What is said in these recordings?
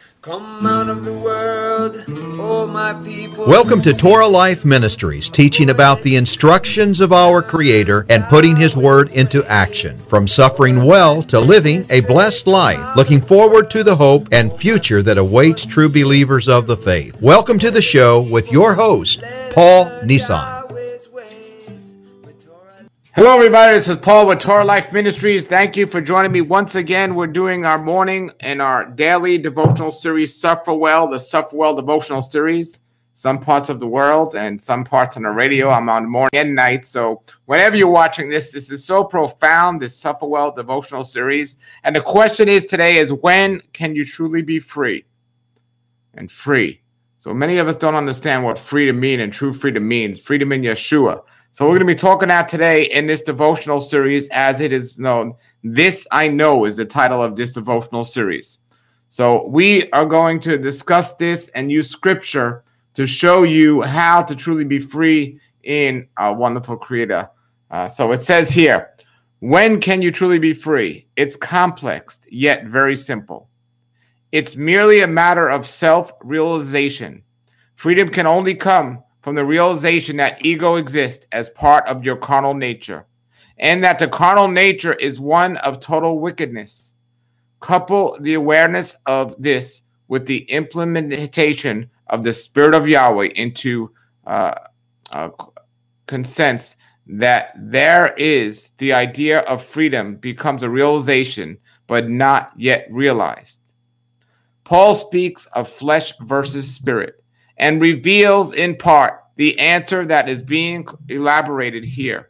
Come out of the world, oh my people. Welcome to Torah Life Ministries, teaching about the instructions of our Creator and putting His Word into action. From suffering well to living a blessed life, looking forward to the hope and future that awaits true believers of the faith. Welcome to the show with your host, Paul Nissan. Hello, everybody. This is Paul with Torah Life Ministries. Thank you for joining me once again. We're doing our morning and our daily devotional series, Suffer Well, the Suffer Well devotional series. Some parts of the world and some parts on the radio. I'm on morning and night. So whenever you're watching this is so profound, this Suffer Well devotional series. And the question is today is, when can you truly be free? And free. So many of us don't understand what freedom means and true freedom means. Freedom in Yeshua. So we're going to be talking about today in this devotional series, as it is known. This I Know is the title of this devotional series. So we are going to discuss this and use scripture to show you how to truly be free in our wonderful Creator. So it says here, when can you truly be free? It's complex, yet very simple. It's merely a matter of self-realization. Freedom can only come from the realization that ego exists as part of your carnal nature, and that the carnal nature is one of total wickedness. Couple the awareness of this with the implementation of the Spirit of Yahweh into consents that there is the idea of freedom becomes a realization, but not yet realized. Paul speaks of flesh versus spirit, and reveals in part the answer that is being elaborated here.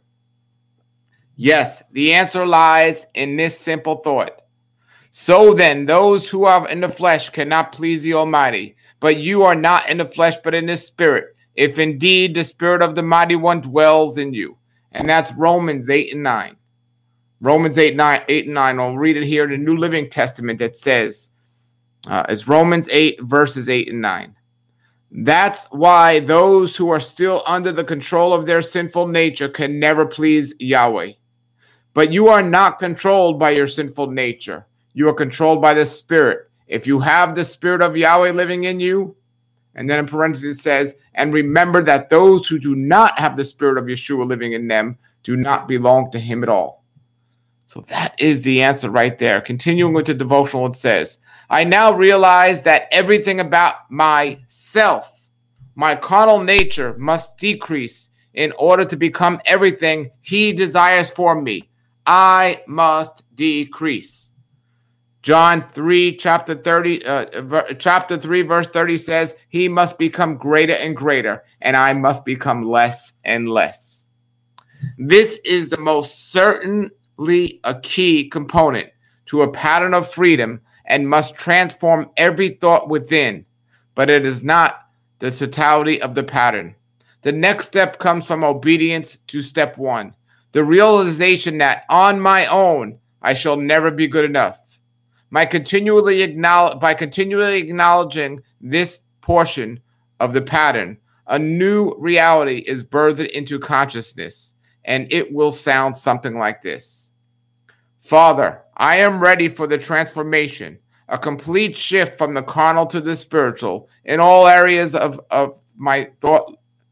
Yes, the answer lies in this simple thought. So then, those who are in the flesh cannot please the Almighty, but you are not in the flesh, but in the Spirit, if indeed the Spirit of the Mighty One dwells in you. And that's Romans 8 and 9. Romans 8 and 9. I'll read it here in the New Living Testament that says, it's Romans 8, verses 8 and 9. That's why those who are still under the control of their sinful nature can never please Yahweh. But you are not controlled by your sinful nature. You are controlled by the Spirit. If you have the Spirit of Yahweh living in you, and then in parentheses it says, and remember that those who do not have the Spirit of Yeshua living in them do not belong to him at all. So that is the answer right there. Continuing with the devotional, it says, I now realize that everything about myself, my carnal nature, must decrease in order to become everything he desires for me. I must decrease. John 3, chapter 3, verse 30 says, he must become greater and greater, and I must become less and less. This is the most certainly a key component to a pattern of freedom, and must transform every thought within, but it is not the totality of the pattern. The next step comes from obedience to step one, the realization that on my own, I shall never be good enough. By continually acknowledging this portion of the pattern, a new reality is birthed into consciousness, and it will sound something like this. Father, I am ready for the transformation, a complete shift from the carnal to the spiritual in all areas of my thought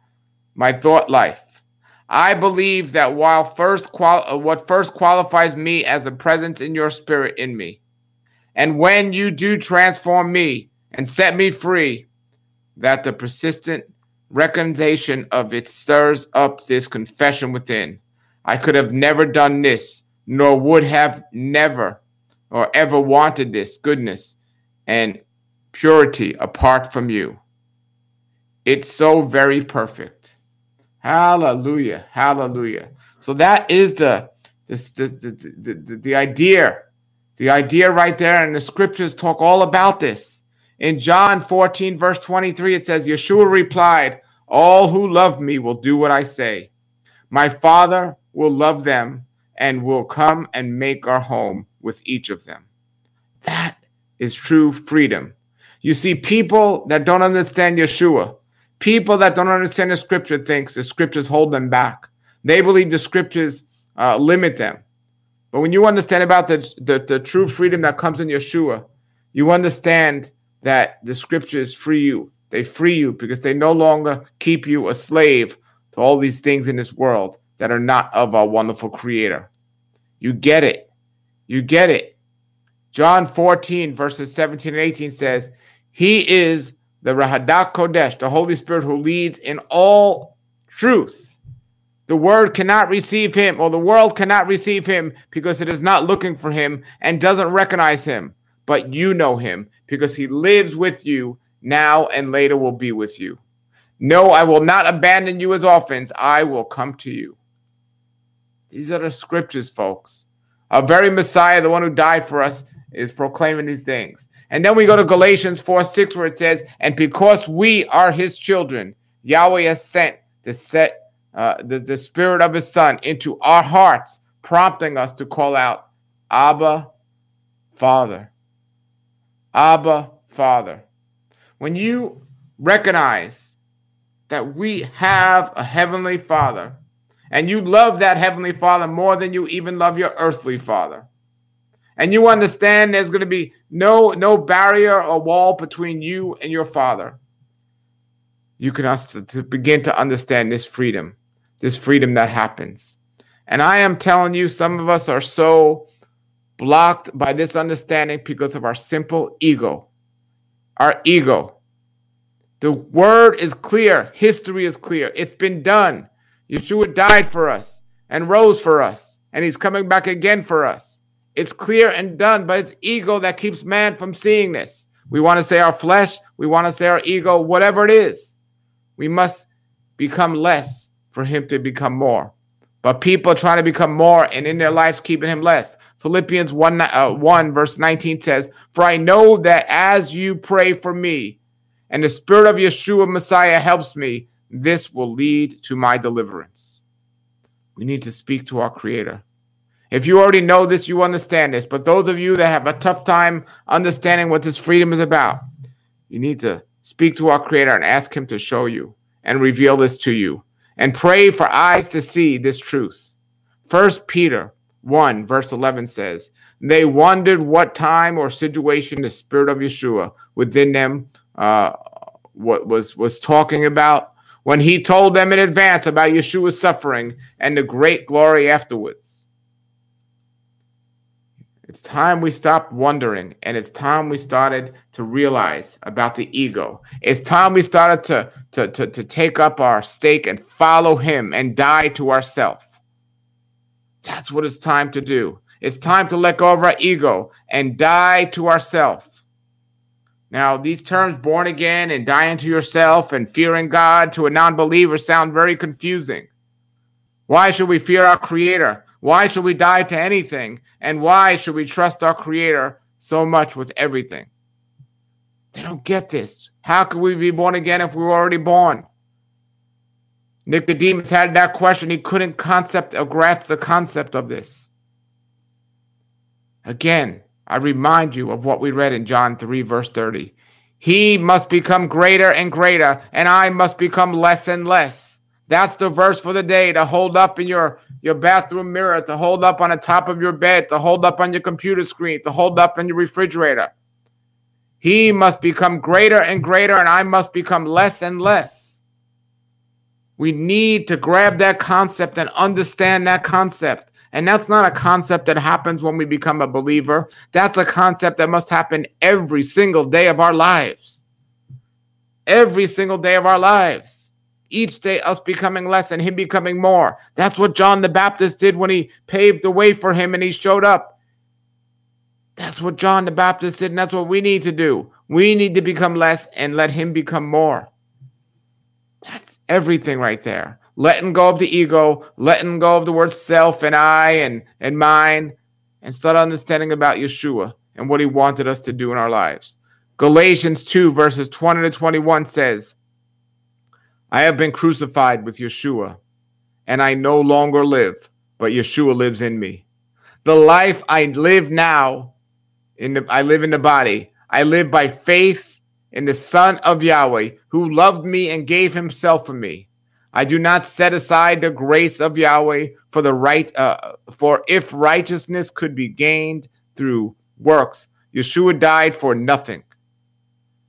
life. I believe that what first qualifies me as a presence in your Spirit in me. And when you do transform me and set me free, that the persistent recognition of it stirs up this confession within. I could have never done this, nor would have never or ever wanted this goodness and purity apart from you. It's so very perfect. Hallelujah, hallelujah. So that is the idea. The idea right there, and the scriptures talk all about this. In John 14, verse 23, it says, Yeshua replied, all who love me will do what I say. My Father will love them and will come and make our home with each of them. That is true freedom. You see, people that don't understand Yeshua, people that don't understand the scripture, thinks the scriptures hold them back. They believe the scriptures limit them. But when you understand about the true freedom that comes in Yeshua, you understand that the scriptures free you. They free you because they no longer keep you a slave to all these things in this world that are not of our wonderful Creator. You get it. You get it. John 14, verses 17 and 18 says, He is the Rahadak Kodesh, the Holy Spirit who leads in all truth. The word cannot receive him, or the world cannot receive him because it is not looking for him and doesn't recognize him. But you know him because he lives with you now and later will be with you. No, I will not abandon you as orphans. I will come to you. These are the scriptures, folks. Our very Messiah, the one who died for us, is proclaiming these things. And then we go to Galatians 4:6, where it says, and because we are his children, Yahweh has sent to set the Spirit of his Son into our hearts, prompting us to call out, Abba, Father. Abba, Father. When you recognize that we have a heavenly Father, and you love that heavenly Father more than you even love your earthly father, and you understand there's going to be no barrier or wall between you and your Father, you can to begin to understand this freedom that happens. And I am telling you, some of us are so blocked by this understanding because of our simple ego. Our ego. The word is clear. History is clear. It's been done. Yeshua died for us and rose for us, and he's coming back again for us. It's clear and done, but it's ego that keeps man from seeing this. We want to say our flesh, we want to say our ego, whatever it is. We must become less for him to become more. But people are trying to become more, and in their lives keeping him less. Philippians 1 verse 19 says, for I know that as you pray for me, and the Spirit of Yeshua Messiah helps me, this will lead to my deliverance. We need to speak to our Creator. If you already know this, you understand this. But those of you that have a tough time understanding what this freedom is about, you need to speak to our Creator and ask him to show you and reveal this to you. And pray for eyes to see this truth. 1 Peter 1 verse 11 says, they wondered what time or situation the Spirit of Yeshua within them what was talking about when he told them in advance about Yeshua's suffering and the great glory afterwards. It's time we stopped wondering, and it's time we started to realize about the ego. It's time we started to take up our stake and follow him and die to ourselves. That's what it's time to do. It's time to let go of our ego and die to ourselves. Now, these terms, born again and dying to yourself and fearing God, to a non-believer sound very confusing. Why should we fear our Creator? Why should we die to anything? And why should we trust our Creator so much with everything? They don't get this. How could we be born again if we were already born? Nicodemus had that question. He couldn't grasp the concept of this. Again, I remind you of what we read in John 3, verse 30. He must become greater and greater, and I must become less and less. That's the verse for the day to hold up in your bathroom mirror, to hold up on the top of your bed, to hold up on your computer screen, to hold up in your refrigerator. He must become greater and greater, and I must become less and less. We need to grab that concept and understand that concept. And that's not a concept that happens when we become a believer. That's a concept that must happen every single day of our lives. Every single day of our lives. Each day us becoming less and him becoming more. That's what John the Baptist did when he paved the way for him and he showed up. That's what John the Baptist did, and that's what we need to do. We need to become less and let him become more. That's everything right there. Letting go of the ego, letting go of the word self and I and mine, and start understanding about Yeshua and what he wanted us to do in our lives. Galatians 2 verses 20 to 21 says, I have been crucified with Yeshua, and I no longer live, but Yeshua lives in me. The life I live now, I live in the body. I live by faith in the Son of Yahweh, who loved me and gave himself for me. I do not set aside the grace of Yahweh for if righteousness could be gained through works, Yeshua died for nothing.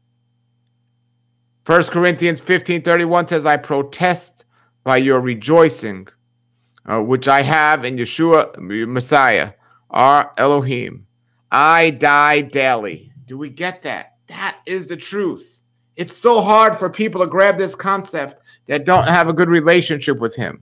1 Corinthians 15:31 says, I protest by your rejoicing, which I have in Yeshua, Messiah, our Elohim. I die daily. Do we get that? That is the truth. It's so hard for people to grab this concept that don't have a good relationship with him.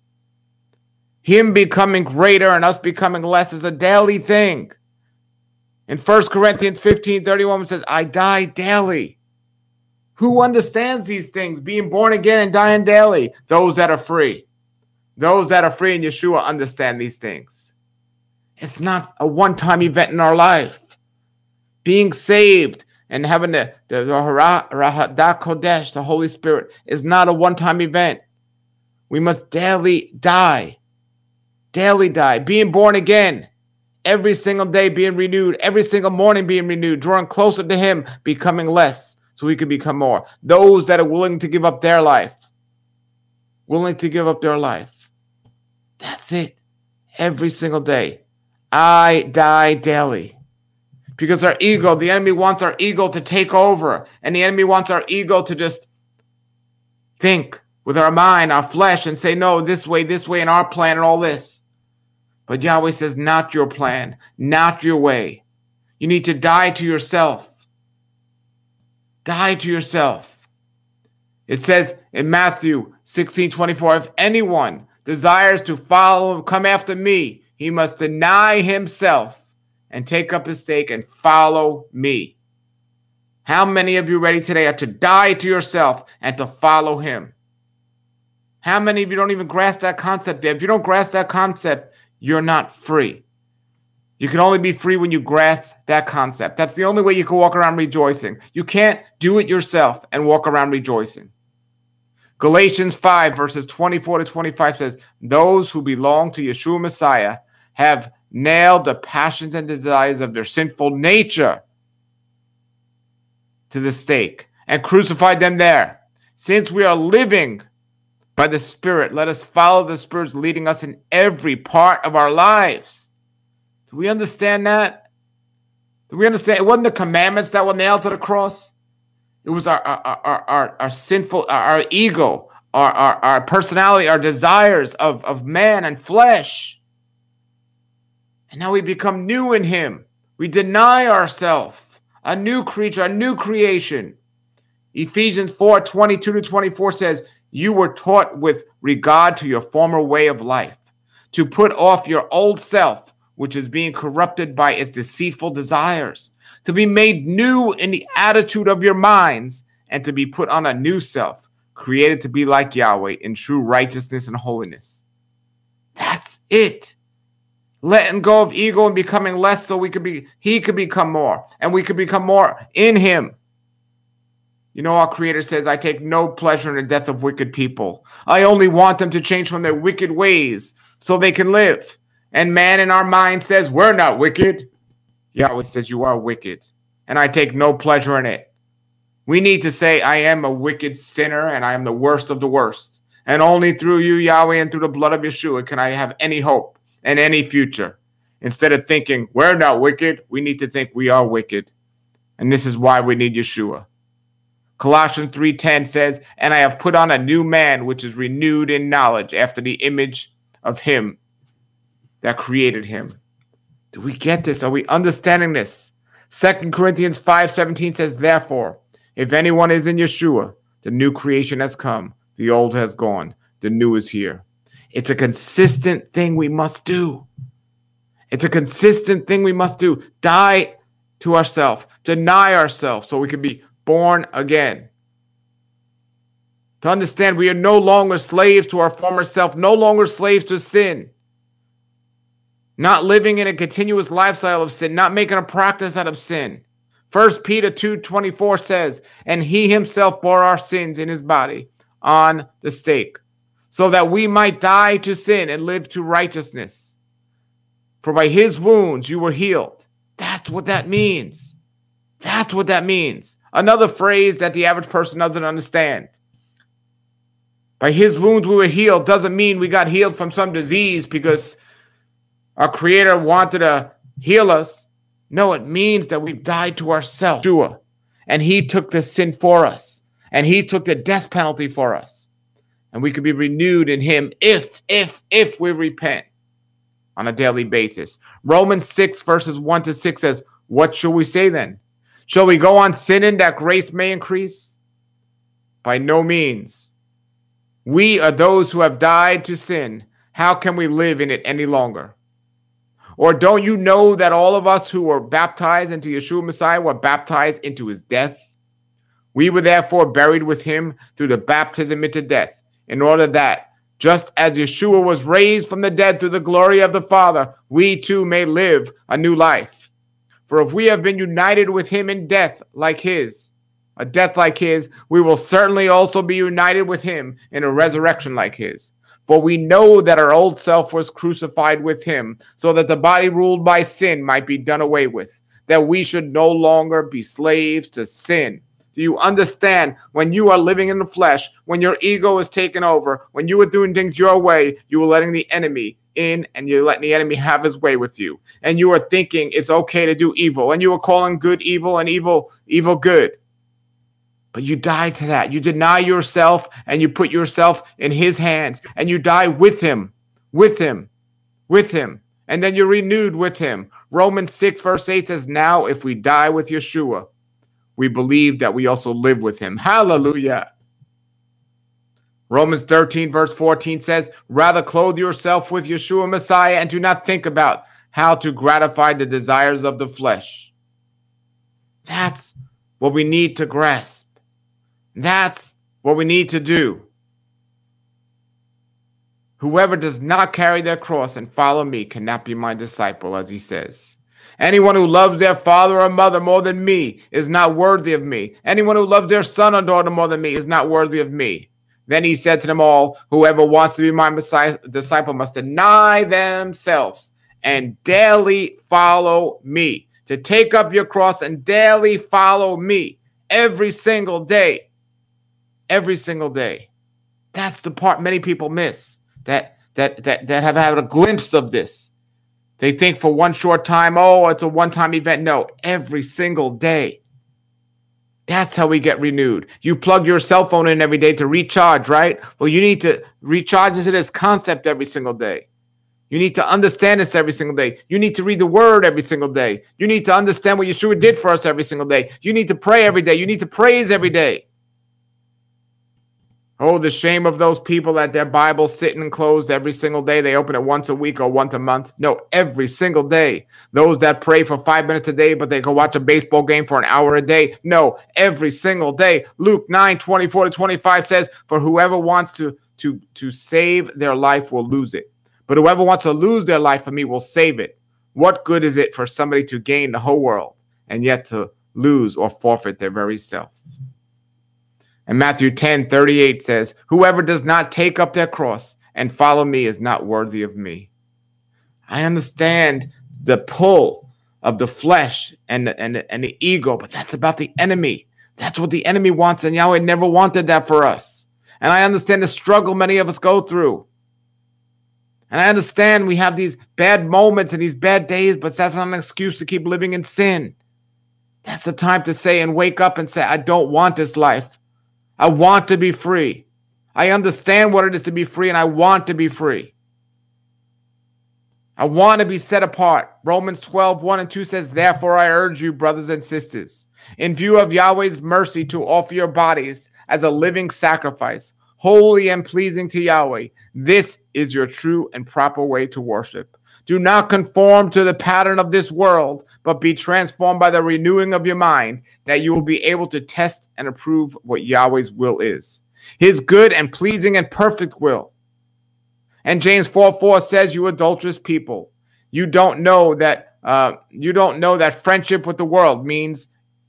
Him becoming greater and us becoming less is a daily thing. In 1 Corinthians 15:31 it says, I die daily. Who understands these things? Being born again and dying daily. Those that are free. Those that are free in Yeshua understand these things. It's not a one-time event in our life. Being saved and having the Rahadah Kodesh, the Holy Spirit, is not a one-time event. We must daily die. Daily die. Being born again. Every single day being renewed. Every single morning being renewed. Drawing closer to him. Becoming less so we can become more. Those that are willing to give up their life. Willing to give up their life. That's it. Every single day. I die daily. Because our ego, the enemy wants our ego to take over. And the enemy wants our ego to just think with our mind, our flesh, and say, no, this way, and our plan, and all this. But Yahweh says, not your plan, not your way. You need to die to yourself. Die to yourself. It says in Matthew 16:24, if anyone desires to follow, come after me, he must deny himself and take up his stake and follow me. How many of you ready today are to die to yourself and to follow him? How many of you don't even grasp that concept yet? If you don't grasp that concept, you're not free. You can only be free when you grasp that concept. That's the only way you can walk around rejoicing. You can't do it yourself and walk around rejoicing. Galatians 5 verses 24 to 25 says, those who belong to Yeshua Messiah have nailed the passions and desires of their sinful nature to the stake and crucified them there. Since we are living by the Spirit, let us follow the Spirit leading us in every part of our lives. Do we understand that? Do we understand? It wasn't the commandments that were nailed to the cross. It was our sinful, our ego, our personality, our desires of man and flesh. And now we become new in him. We deny ourselves, a new creature, a new creation. Ephesians 4:22 to 24 says, you were taught with regard to your former way of life, to put off your old self, which is being corrupted by its deceitful desires, to be made new in the attitude of your minds, and to be put on a new self, created to be like Yahweh in true righteousness and holiness. That's it. Letting go of ego and becoming less so he could become more, and we could become more in him. You know, our Creator says, I take no pleasure in the death of wicked people. I only want them to change from their wicked ways so they can live. And man in our mind says, we're not wicked. Yahweh says, you are wicked, and I take no pleasure in it. We need to say, I am a wicked sinner, and I am the worst of the worst. And only through you, Yahweh, and through the blood of Yeshua can I have any hope and any future. Instead of thinking, we're not wicked, we need to think we are wicked. And this is why we need Yeshua. Colossians 3:10 says, and I have put on a new man, which is renewed in knowledge after the image of him that created him. Do we get this? Are we understanding this? 2 Corinthians 5:17 says, therefore, if anyone is in Yeshua, the new creation has come. The old has gone. The new is here. It's a consistent thing we must do. It's a consistent thing we must do. Die to ourselves. Deny ourselves so we can be born again. To understand we are no longer slaves to our former self, no longer slaves to sin. Not living in a continuous lifestyle of sin, not making a practice out of sin. 1 Peter 2:24 says, and he himself bore our sins in his body on the stake, so that we might die to sin and live to righteousness. For by his wounds you were healed. That's what that means. That's what that means. Another phrase that the average person doesn't understand. By his wounds we were healed doesn't mean we got healed from some disease because our Creator wanted to heal us. No, it means that we've died to ourselves. And he took the sin for us. And he took the death penalty for us. And we could be renewed in him if we repent on a daily basis. Romans 6 verses 1 to 6 says, what shall we say then? Shall we go on sinning that grace may increase? By no means. We are those who have died to sin. How can we live in it any longer? Or don't you know that all of us who were baptized into Yeshua Messiah were baptized into his death? We were therefore buried with him through the baptism into death, in order that, just as Yeshua was raised from the dead through the glory of the Father, we too may live a new life. For if we have been united with him in death like his, a death like his, we will certainly also be united with him in a resurrection like his. For we know that our old self was crucified with him, so that the body ruled by sin might be done away with, that we should no longer be slaves to sin. Do you understand? When you are living in the flesh, when your ego is taken over, when you are doing things your way, you are letting the enemy in, and you're letting the enemy have his way with you. And you are thinking it's okay to do evil, and you are calling good evil and evil good. But you die to that. You deny yourself and you put yourself in his hands, and you die with him. And then you're renewed with him. Romans 6 verse 8 says, now if we die with Yeshua, we believe that we also live with him. Hallelujah. Romans 13 verse 14 says, rather clothe yourself with Yeshua Messiah and do not think about how to gratify the desires of the flesh. That's what we need to grasp. That's what we need to do. Whoever does not carry their cross and follow me cannot be my disciple, as he says. Anyone who loves their father or mother more than me is not worthy of me. Anyone who loves their son or daughter more than me is not worthy of me. Then he said to them all, whoever wants to be my disciple must deny themselves and daily follow me. To take up your cross and daily follow me every single day. Every single day. That's the part many people miss, that have had a glimpse of this. They think for one short time, oh, it's a one-time event. No, every single day. That's how we get renewed. You plug your cell phone in every day to recharge, right? Well, you need to recharge into this concept every single day. You need to understand this every single day. You need to read the word every single day. You need to understand what Yeshua did for us every single day. You need to pray every day. You need to praise every day. Oh, the shame of those people that their Bible's sitting and closed every single day. They open it once a week or once a month. No, every single day. Those that pray for 5 minutes a day, but they go watch a baseball game for an hour a day. No, every single day. Luke 9:24-25 says, for whoever wants to save their life will lose it. But whoever wants to lose their life for me will save it. What good is it for somebody to gain the whole world and yet to lose or forfeit their very self? And Matthew 10:38 says, whoever does not take up their cross and follow me is not worthy of me. I understand the pull of the flesh and the ego, but that's about the enemy. That's what the enemy wants, and Yahweh never wanted that for us. And I understand the struggle many of us go through. And I understand we have these bad moments and these bad days, but that's not an excuse to keep living in sin. That's the time to say and wake up and say, I don't want this life. I want to be free. I understand what it is to be free, and I want to be free. I want to be set apart. Romans 12:1-2 says, therefore I urge you, brothers and sisters, in view of Yahweh's mercy, to offer your bodies as a living sacrifice, holy and pleasing to Yahweh. This is your true and proper way to worship. Do not conform to the pattern of this world, but be transformed by the renewing of your mind, that you will be able to test and approve what Yahweh's will is, his good and pleasing and perfect will. And James 4:4 says, you adulterous people, you don't know that friendship with the world means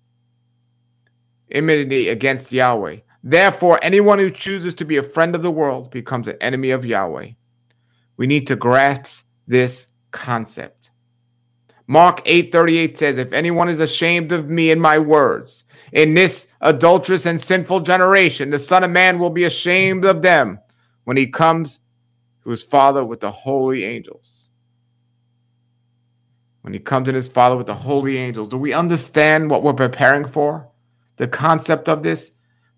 enmity against Yahweh. Therefore, anyone who chooses to be a friend of the world becomes an enemy of Yahweh. We need to grasp this concept. Mark 8:38 says, if anyone is ashamed of me and my words in this adulterous and sinful generation, the Son of Man will be ashamed of them when he comes to his Father with the holy angels. When he comes in his Father with the holy angels. Do we understand what we're preparing for? The concept of this?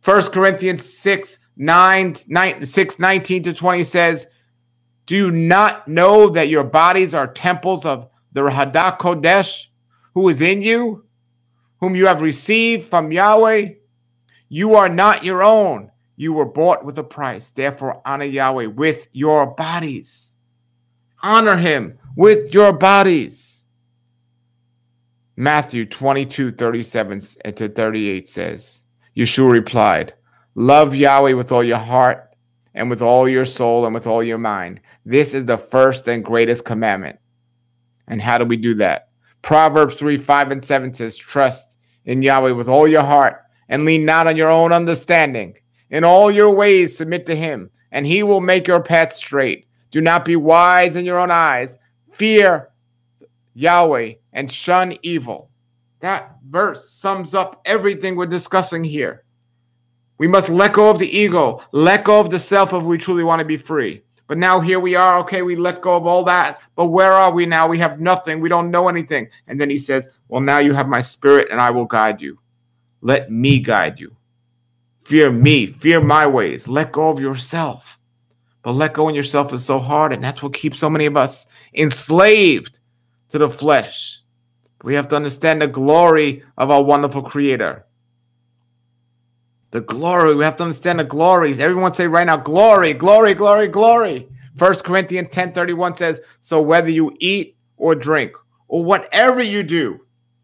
1 Corinthians 6:19 to 20 says, do you not know that your bodies are temples of the Ruach Kodesh, who is in you, whom you have received from Yahweh? You are not your own. You were bought with a price. Therefore, honor Yahweh with your bodies. Honor him with your bodies. Matthew 22:37-38 says, Yeshua replied, love Yahweh with all your heart and with all your soul and with all your mind. This is the first and greatest commandment. And how do we do that? Proverbs 3:5-7 says, trust in Yahweh with all your heart and lean not on your own understanding. In all your ways submit to him, and he will make your path straight. Do not be wise in your own eyes. Fear Yahweh and shun evil. That verse sums up everything we're discussing here. We must let go of the ego, let go of the self if we truly want to be free. But now here we are, okay, we let go of all that. But where are we now? We have nothing. We don't know anything. And then he says, well, now you have my spirit and I will guide you. Let me guide you. Fear me, fear my ways. Let go of yourself. But let go of yourself is so hard, and that's what keeps so many of us enslaved to the flesh. We have to understand the glory of our wonderful Creator. The glory, we have to understand the glories. Everyone say right now, glory, glory, glory, glory. 1 Corinthians 10:31 says, so whether you eat or drink or whatever you do,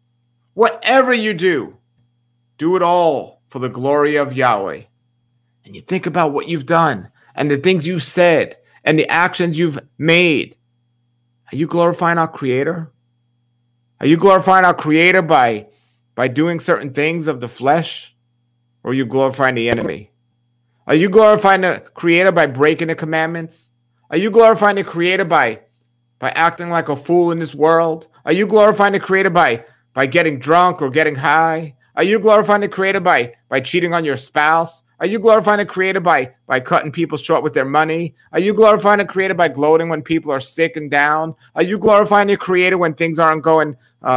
do it all for the glory of Yahweh. And you think about what you've done and the things you've said and the actions you've made. Are you glorifying our Creator? Are you glorifying our Creator by doing certain things of the flesh? Or are you glorifying the enemy? Are you glorifying the Creator by breaking the commandments? Are you glorifying the Creator by acting like a fool in this world? Are you glorifying the Creator by getting drunk or getting high? Are you glorifying the Creator by cheating on your spouse? Are you glorifying the Creator by cutting people short with their money? Are you glorifying the Creator by gloating when people are sick and down? Are you glorifying the Creator when things aren't going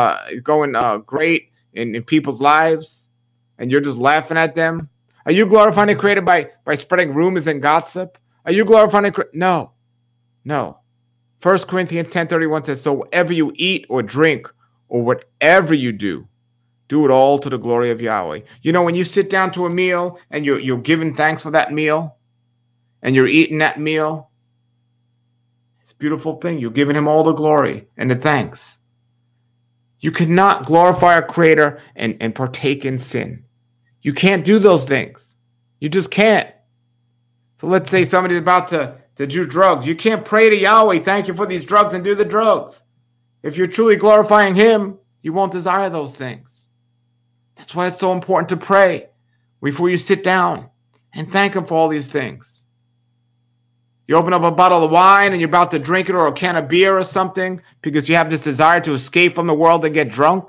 great in people's lives and you're just laughing at them? Are you glorifying the Creator by spreading rumors and gossip? Are you glorifying the Creator? No. 1 Corinthians 10:31 says, so whatever you eat or drink or whatever you do it all to the glory of Yahweh. You know, when you sit down to a meal and you're giving thanks for that meal and you're eating that meal, it's a beautiful thing. You're giving him all the glory and the thanks. You cannot glorify our Creator and partake in sin. You can't do those things. You just can't. So let's say somebody's about to do drugs. You can't pray to Yahweh, thank you for these drugs, and do the drugs. If you're truly glorifying him, you won't desire those things. That's why it's so important to pray before you sit down and thank him for all these things. You open up a bottle of wine and you're about to drink it, or a can of beer or something, because you have this desire to escape from the world and get drunk,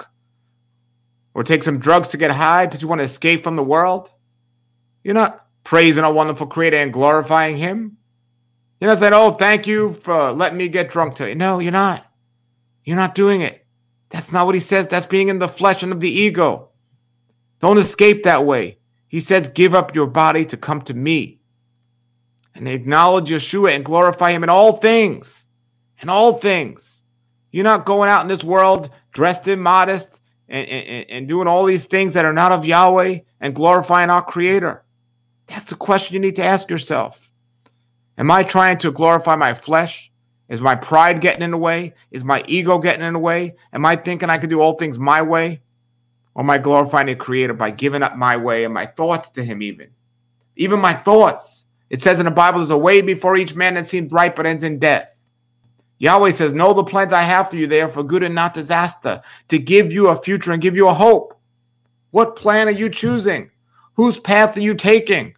or take some drugs to get high because you want to escape from the world. You're not praising our wonderful Creator and glorifying him. You're not saying, oh, thank you for letting me get drunk today. No, you're not. You're not doing it. That's not what he says. That's being in the flesh and of the ego. Don't escape that way. He says, give up your body to come to me and acknowledge Yeshua and glorify him in all things. In all things. You're not going out in this world dressed immodest and doing all these things that are not of Yahweh and glorifying our Creator. That's the question you need to ask yourself. Am I trying to glorify my flesh? Is my pride getting in the way? Is my ego getting in the way? Am I thinking I can do all things my way? Or am I glorifying the Creator by giving up my way and my thoughts to him even? Even my thoughts. It says in the Bible, there's a way before each man that seems right but ends in death. Yahweh says, know the plans I have for you. They are for good and not disaster, to give you a future and give you a hope. What plan are you choosing? Whose path are you taking?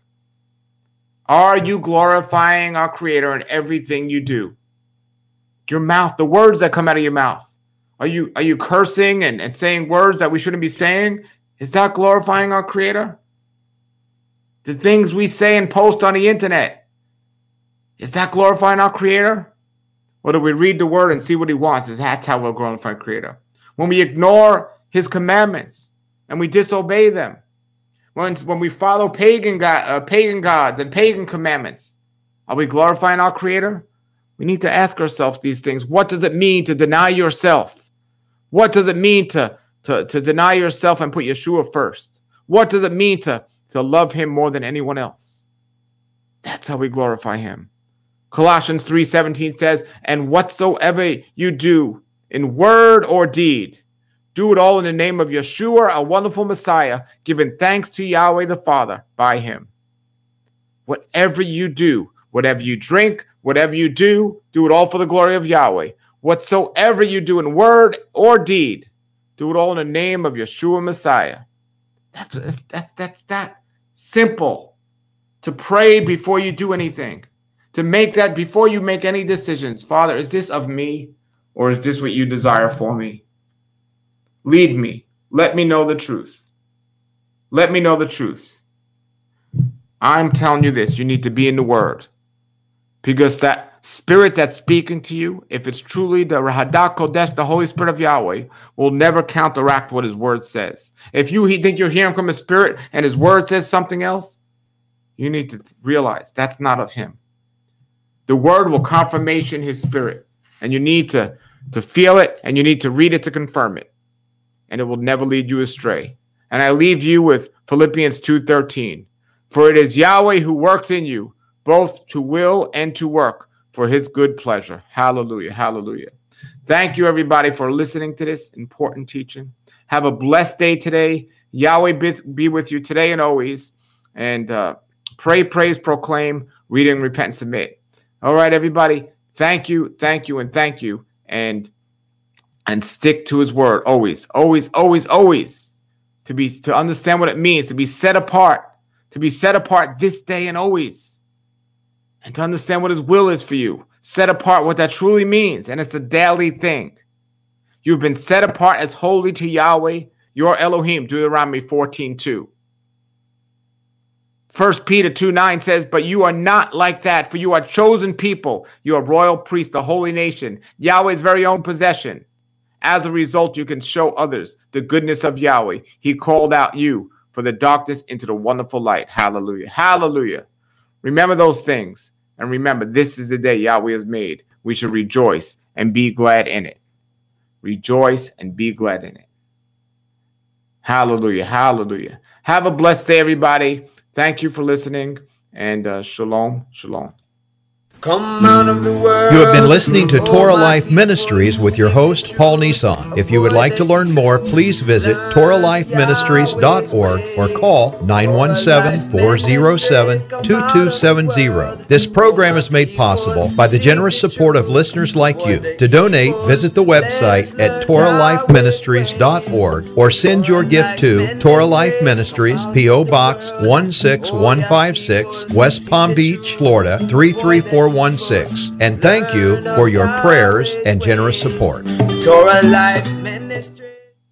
Are you glorifying our Creator in everything you do? Your mouth, the words that come out of your mouth. Are you cursing and saying words that we shouldn't be saying? Is that glorifying our Creator? The things we say and post on the internet, is that glorifying our Creator? Or do we read the word and see what he wants? That's how we'll glorify our Creator. When we ignore his commandments and we disobey them, when we follow pagan gods and pagan commandments, are we glorifying our Creator? We need to ask ourselves these things. What does it mean to deny yourself? What does it mean to deny yourself and put Yeshua first? What does it mean to love him more than anyone else? That's how we glorify him. Colossians 3:17 says, and whatsoever you do in word or deed, do it all in the name of Yeshua, a wonderful Messiah, giving thanks to Yahweh the Father by him. Whatever you do, whatever you drink, whatever you do it all for the glory of Yahweh. Whatsoever you do in word or deed, do it all in the name of Yeshua Messiah. That's that simple. To pray before you do anything. To make that before you make any decisions. Father, is this of me or is this what you desire for me? Lead me. Let me know the truth. Let me know the truth. I'm telling you this. You need to be in the Word. Because that Spirit that's speaking to you, if it's truly the Rahadah Kodesh, the Holy Spirit of Yahweh, will never counteract what his Word says. If you think you're hearing from his Spirit and his Word says something else, you need to realize that's not of him. The Word will confirmation his Spirit. And you need to feel it and you need to read it to confirm it. And it will never lead you astray. And I leave you with Philippians 2:13. For it is Yahweh who works in you, both to will and to work for his good pleasure. Hallelujah, hallelujah. Thank you, everybody, for listening to this important teaching. Have a blessed day today. Yahweh be with you today and always. And pray, praise, proclaim, read and repent and submit. All right, everybody. Thank you, and thank you. And stick to his word always, always, always, always. To understand what it means, to be set apart this day and always. And to understand what his will is for you. Set apart, what that truly means. And it's a daily thing. You've been set apart as holy to Yahweh, your Elohim, Deuteronomy 14:2. 1 Peter 2:9 says, but you are not like that, for you are chosen people. You are royal priest, the holy nation, Yahweh's very own possession. As a result, you can show others the goodness of Yahweh. He called out you for the darkness into the wonderful light. Hallelujah. Hallelujah. Remember those things. And remember, this is the day Yahweh has made. We should rejoice and be glad in it. Rejoice and be glad in it. Hallelujah. Hallelujah. Have a blessed day, everybody. Thank you for listening. And shalom. Shalom. Come out of the world. You have been listening to Torah Life Ministries with your host, Paul Nissan. If you would like to learn more, please visit TorahLifeMinistries.org or call 917-407-2270. This program is made possible by the generous support of listeners like you. To donate, visit the website at TorahLifeMinistries.org or send your gift to Torah Life Ministries, P.O. Box 16156, West Palm Beach, Florida 33416. And thank you for your prayers and generous support. Torah Life Ministry.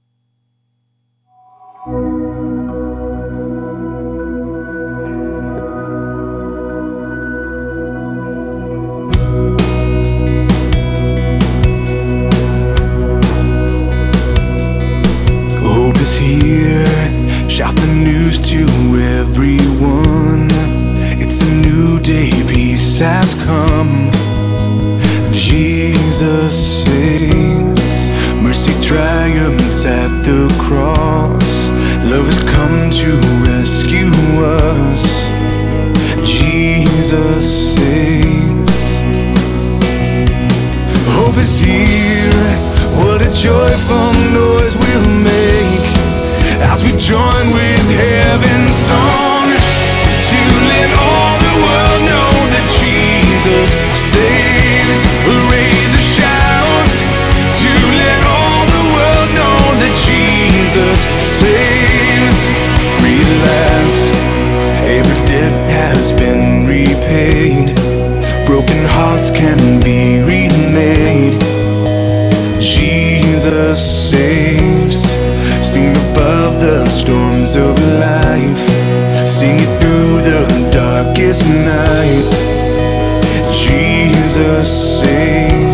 Hope is here. Shout the news to everyone. It's a new day, peace has come. Jesus saves, mercy triumphs at the cross. Love has come to rescue us. Jesus saves. Hope is here, what a joyful noise we'll make as we join with heaven's song. To let all the world know that Jesus saves. Raise a shout to let all the world know that Jesus saves. Free at last, every debt has been repaid. Broken hearts can be remade. Jesus saves. Sing above the storms of life. Sing it through the darkest nights. Jesus saves.